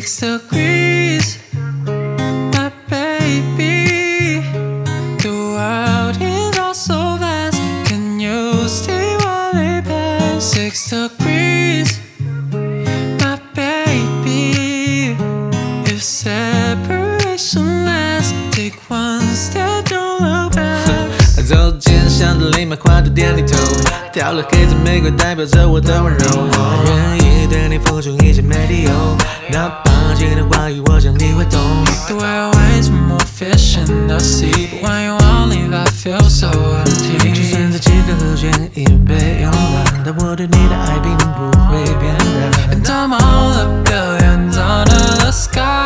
6 degrees, my baby. The world is all so vast. Can you stay while it passes? 6 degrees, my baby. If separation lasts, take one step, don't look back. 走近像着立马跨度点你头，掉了黑色玫瑰代表着我的温柔。愿意对你付出一切没理由，哪怕今天话语我想你会懂。 The way I wait some more fish in the sea, but when you won't leave, I feel so empty. 就算这几个和弦已被用烂，但我对你的爱并不会变淡。 And I'm all a billions under the sky.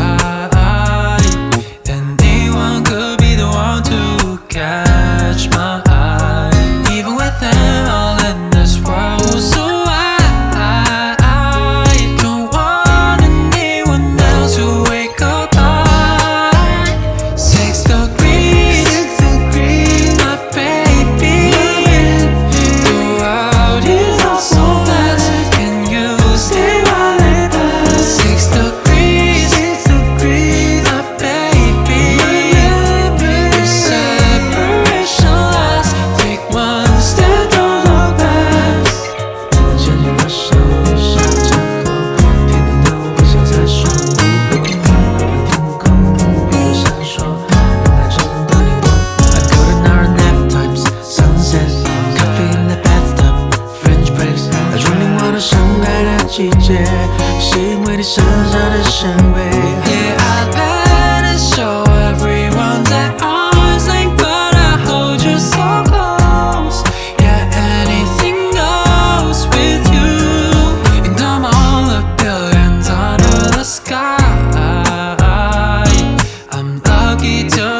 Anyone could be the one to catch my eye. Even with them all in this world, so I don't want anyone else to wake up high. 6 degrees, my baby. The world is all so vast. Can you stay while it passes? 6 degrees, my baby. If separation lasts, take one step, don't look back. 牵着我手下车后，平淡的微笑在说午后，天空别闪烁，人海中的你我。I golden hour nap times, sunset, coffee in the bathtub, French breaks。注定我的盛开的季节，是因为你身上的香味。 Yeah, I'd better show everyone that arms length, but I hold you so close. Yeah, anything goes with you. And I'm all a billions under the sky. I'm lucky to